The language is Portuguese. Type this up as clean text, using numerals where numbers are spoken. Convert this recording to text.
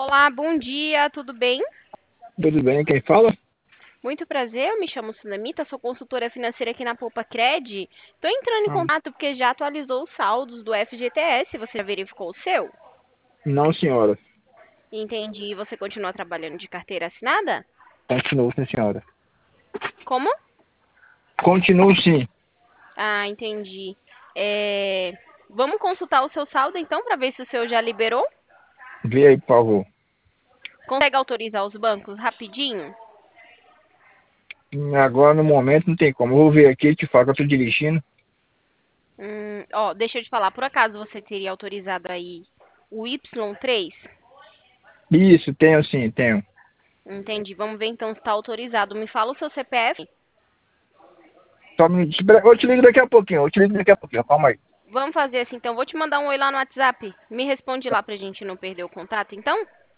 Olá, bom dia, tudo bem? Tudo bem, quem fala? Muito prazer, eu me chamo Sunamita, sou consultora financeira aqui na Poupa Cred. Estou entrando em Ah, contato porque já atualizou os saldos do FGTS, você já verificou o seu? não, senhora. Entendi, você continua trabalhando de carteira assinada? Continuo, sim, senhora. Como? Continuo, sim. Ah, entendi. Vamos consultar o seu saldo então para ver se o seu já liberou? Vê aí, por favor. Consegue autorizar os bancos rapidinho? Agora, no momento, não tem como. Eu vou ver aqui e te falo que eu tô dirigindo. Ó, deixa eu te falar, por acaso você teria autorizado aí o Y3? Isso, tenho sim, tenho. Entendi. Vamos ver então se está autorizado. Me fala o seu CPF. Eu te ligo daqui a pouquinho, calma aí. Vamos fazer assim então. Vou te mandar um oi lá no WhatsApp. Me responde lá pra gente não perder o contato, então?